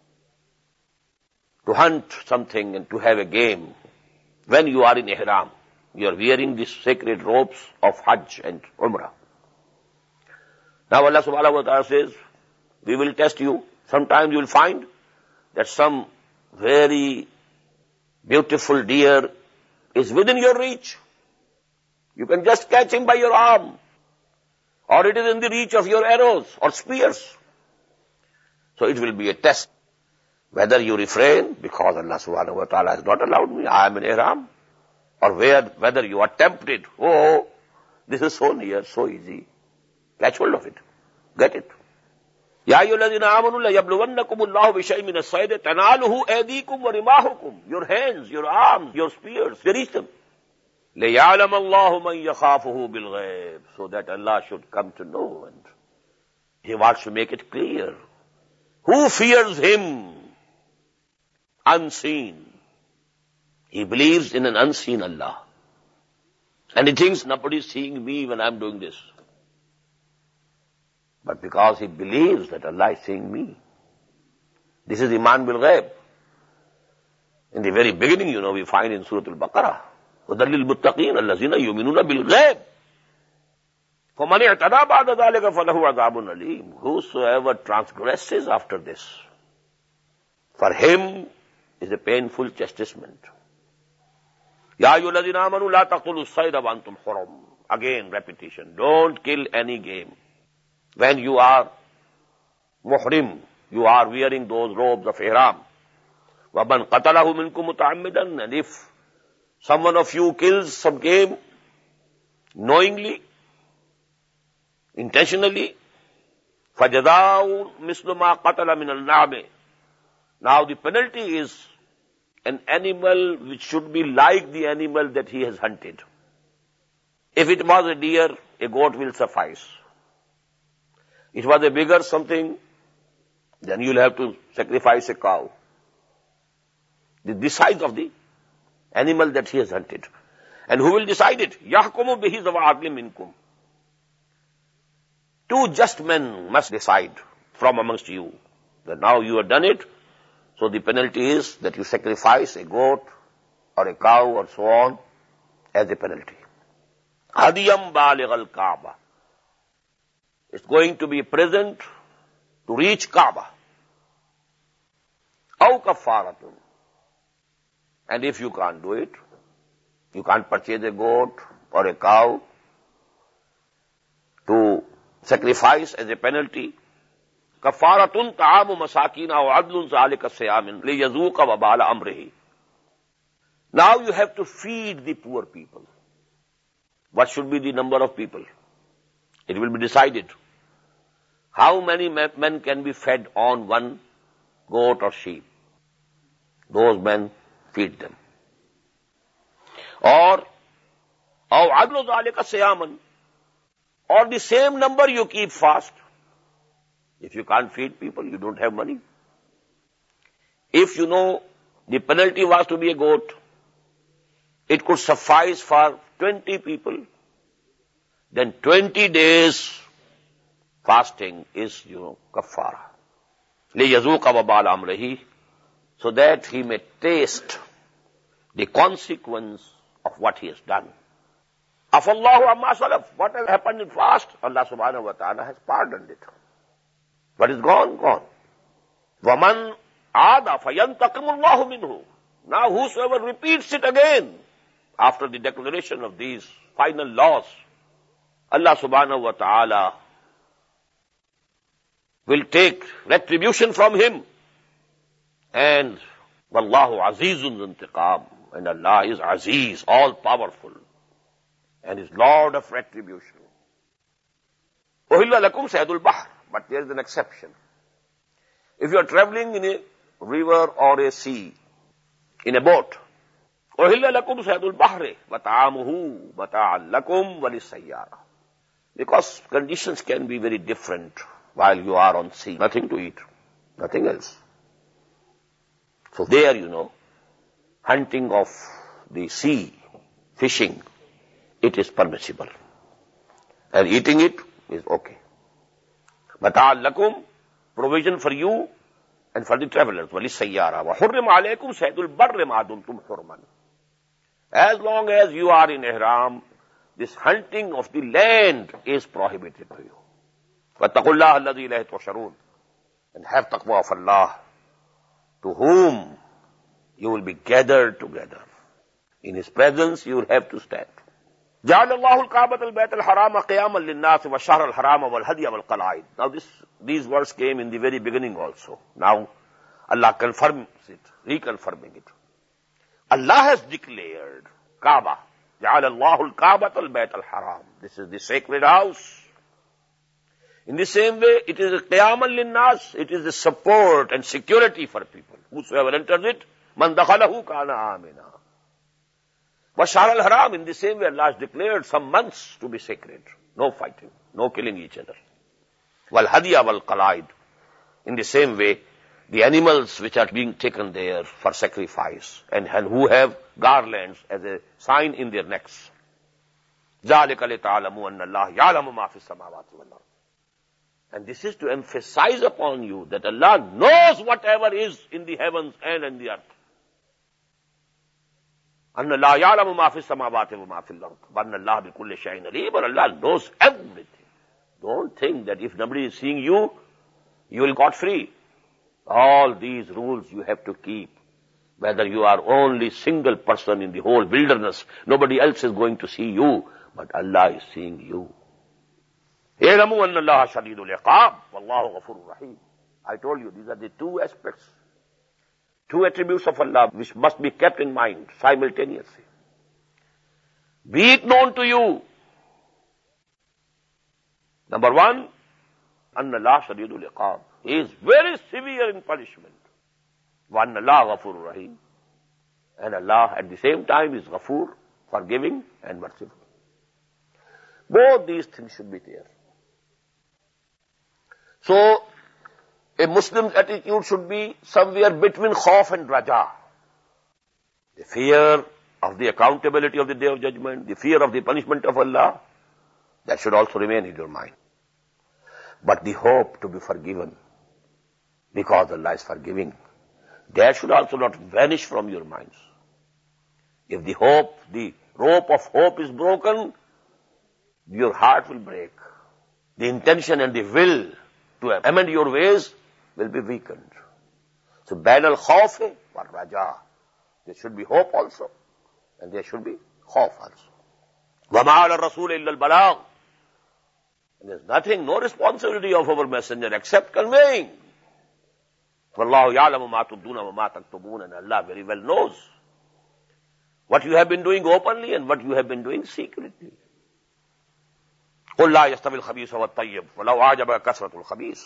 to hunt something and to have a game. When you are in ihram, you are wearing these sacred robes of Hajj and Umrah. Now Allah subhanahu wa ta'ala says, we will test you. Sometimes you will find that some very beautiful deer is within your reach. You can just catch him by your arm. Or it is in the reach of your arrows or spears. So it will be a test. Whether you refrain, because Allah subhanahu wa ta'ala has not allowed me, I am in ihram. Or whether you are tempted, oh, this is so near, so easy. Catch hold of it. Get it. Ya ayyuhalladhina amanu la yabluwannakum Allahu bi shay'in min as-sayd tanaluhu aydikum wa rimahukum. Your hands, your arms, your spears, they reach them. لِيَعْلَمَ اللَّهُ مَنْ يَخَافُهُ بِالْغَيْبِ, so that Allah should come to know, and He wants to make it clear. Who fears Him unseen? He believes in an unseen Allah. And he thinks nobody is seeing me when I am doing this. But because he believes that Allah is seeing me. This is Iman bil Ghaib. In the very beginning, we find in Surah Al-Baqarah, هُدًى لِلْمُتَّقِينَ الَّذِينَ يُؤْمِنُونَ بِالْغَيْبِ فَمَنِ اعْتَدَىٰ بَعْدَ ذَٰلِكَ فَلَهُ عَذَابٌ أَلِيمٌ. Whosoever transgresses after this, for him is a painful chastisement. يَا أَيُّهَا الَّذِينَ آمَنُوا لَا تَقْتُلُوا الصَّيْدَ وَأَنْتُمْ حُرُمٌ. Again, repetition. Don't kill any game. When you are muhrim, you are wearing those robes of ihram. وَمَنْ قَتَلَهُ مِنْكُمْ مُتَعَمِّدًا. And if someone of you kills some game knowingly, intentionally, فَجَزَاءٌ مِثْلُ مَا قَتَلَ مِنَ النَّعْمِ. Now the penalty is an animal which should be like the animal that he has hunted. If it was a deer, a goat will suffice. It was a bigger something, then you'll have to sacrifice a cow. The size of the animal that he has hunted. And who will decide it? يَحْكُمُ بِهِ ذَوَا عَدْلٍ مِنْكُمْ. Two just men must decide from amongst you that now you have done it, so the penalty is that you sacrifice a goat or a cow or so on as a penalty. Hadiyam baligh al-Kaaba. It's going to be present to reach Kaaba. Aw kafaratun. And if you can't do it, you can't purchase a goat or a cow to sacrifice as a penalty. Kafaratun ta'amu masakina wa adlun zalika siyamin liyazuqa wabala amrihi. Now you have to feed the poor people. What should be the number of people? It will be decided. How many men can be fed on one goat or sheep? Those men feed them. Or adlu zalika siyaman. Or the same number you keep fast. If you can't feed people, you don't have money. If you know the penalty was to be a goat, it could suffice for 20 people, then 20 days fasting is, kafara. لِيَذُوقَ وَبَالَ أَمْرِهِ, so that he may taste the consequence of what he has done. Afallahu amma salaf. What has happened in fast? Allah subhanahu wa ta'ala has pardoned it. What is gone? Gone. وَمَنْ عَادَ فَيَنْتَقِمُ اللَّهُ مِنْهُ. Now whosoever repeats it again, after the declaration of these final laws, Allah subhanahu wa ta'ala will take retribution from him. And Wallahu Azizun Intiqam. And Allah is Aziz, all powerful, and is Lord of retribution. Uhilla lakum saydul bahr. But there is an exception. If you are traveling in a river or a sea, in a boat, uhilla lakum saydul bahri wa ta'amuhu mata'an lakum wa lisayyara. Because conditions can be very different while you are on sea. Nothing to eat, nothing else. So there, hunting of the sea, fishing, it is permissible. And eating it is okay. Mata'an lakum, provision for you and for the travelers. وَلِسَيَّارَةِ وَحُرِّمَ عَلَيْكُمْ سَيْدُ الْبَرِّ مَا دُمْتُمْ حُرْمًا. As long as you are in ihram, this hunting of the land is prohibited to you. وَاتَّقُوا اللَّهَ الَّذِي إِلَيْهِ تُحْشَرُونَ. And have taqwa of Allah, to whom you will be gathered together. In His presence you will have to stand. جعل الله الكعبة البيت الحرام قياما للناس والشهر الحرام والهدي والقلائد. Now these words came in the very beginning also. Now Allah confirms it, reconfirming it. Allah has declared Kaaba. جعل الله الكعبة البيت الحرام. This is the sacred house. In the same way, it is قياما للناس. It is the support and security for people. Whosoever enters it, من دخله كان آمنا. Washar al-Haram, in the same way Allah has declared some months to be sacred. No fighting, no killing each other. Wal-Hadiya wal-Qalaid. In the same way, the animals which are being taken there for sacrifice and who have garlands as a sign in their necks. ذَلِكَ لِتَعْلَمُوا أَنَّ اللَّهَ يَعْلَمُ مَا فِي السَّمَاوَاتِ وَالْأَرْضِ. And this is to emphasize upon you that Allah knows whatever is in the heavens and in the earth. أَنَّ اللَّهَ يَعْلَمُ مَا فِي السَّمَاوَاتِ وَمَا فِي الْأَرْضِ وَأَنَّ اللَّهَ بِكُلِّ شَيْءٍ عَلِيمٌ. But Allah knows everything. Don't think that if nobody is seeing you, you will got free. All these rules you have to keep. Whether you are only single person in the whole wilderness, nobody else is going to see you, but Allah is seeing you. اعلموا أن الله شديد العقاب والله غفور رحيم. I told you, these are the two aspects, two attributes of Allah which must be kept in mind simultaneously. Be it known to you. Number one, أن الله شديد العقاب. He is very severe in punishment. وأن الله غفور رحيم. And Allah at the same time is Ghafur, forgiving and merciful. Both these things should be there. So, a Muslim's attitude should be somewhere between khawf and raja. The fear of the accountability of the Day of Judgment, the fear of the punishment of Allah, that should also remain in your mind. But the hope to be forgiven, because Allah is forgiving, that should also not vanish from your minds. If the rope of hope is broken, your heart will break. The intention and the will to amend your ways will be weakened. So, bain al-khawf wa raja. There should be hope also, and there should be khawf also. وَمَا عَلَى الرَّسُولِ إِلَّا الْبَلَاغُ. There's nothing, no responsibility of our messenger except conveying. وَاللَّهُ يَعْلَمُ مَا تُبْدُونَ وَمَا تَكْتُمُونَ. And Allah very well knows what you have been doing openly and what you have been doing secretly. قُلْ لَا يَسْتَوِي الْخَبِيثُ وَالطَّيِّبُ وَلَوْ أَعْجَبَكَ كَثْرَةُ الْخَبِيثِ.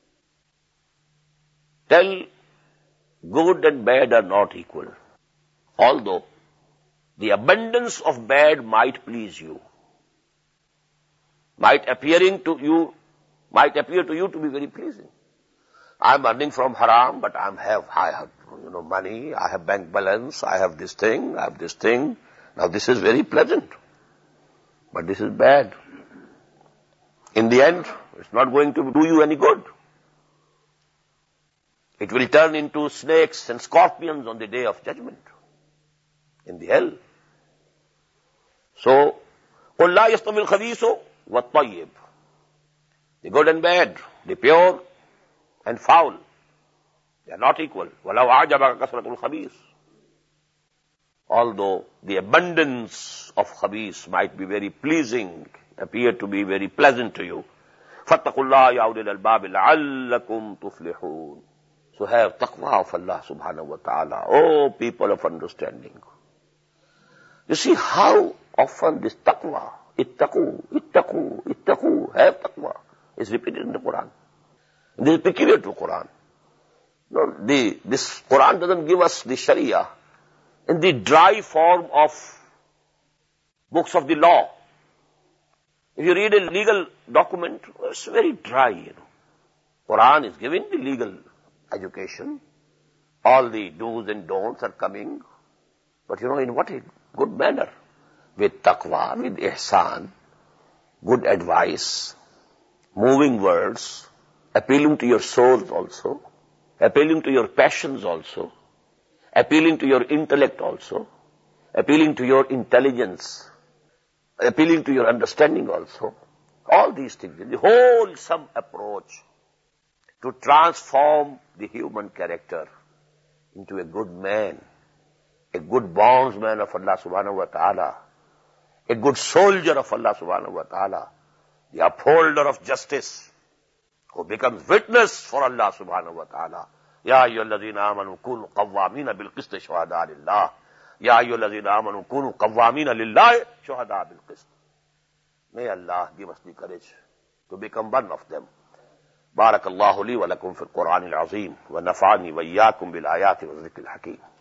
Tell, good and bad are not equal. Although the abundance of bad might please you, might appear to you to be very pleasing. I'm earning from haram, but I have money, I have bank balance, I have this thing, I have this thing. Now this is very pleasant, but this is bad. In the end, it's not going to do you any good. It will turn into snakes and scorpions on the Day of Judgment, in the hell. So, قُلْ لَا يَسْتَوِي الْخَبِيثُ وَالطَّيِّبُ. The good and bad, the pure and foul, they are not equal. وَلَوْ أَعْجَبَكَ كَثْرَةُ الْخَبِيثِ. Although the abundance of khabith might be very pleasing, appear to be very pleasant to you. فَاتَّقُوا اللَّهَ يَا أُولِي الْأَلْبَابِ لَعَلَّكُمْ تُفْلِحُونَ. So have taqwa of Allah subhanahu wa ta'ala, oh people of understanding. You see how often this taqwa, ittaqu, ittaqu, ittaqu, have taqwa, is repeated in the Quran. And this is peculiar to Quran. No, this Quran doesn't give us the Sharia in the dry form of books of the law. If you read a legal document, it's very dry, Quran is giving the legal education. All the do's and don'ts are coming. But in what a good manner. With taqwa, with ihsan, good advice, moving words, appealing to your souls also, appealing to your passions also, appealing to your intellect also, appealing to your intelligence, appealing to your understanding also. All these things, the wholesome approach to transform the human character into a good man, a good bondsman of Allah subhanahu wa ta'ala, a good soldier of Allah subhanahu wa ta'ala, the upholder of justice, who becomes witness for Allah subhanahu wa ta'ala. Ya ayyuhalladhina amanu kunu qawwamina bil qist shuhada lillah. Ya ayyuhalladhina amanu kunu qawwamina lillahi shuhada bil qist. May Allah give us the courage to become one of them. بارك الله لي ولكم في القرآن العظيم ونفعني وإياكم بالآيات والذكر الحكيم.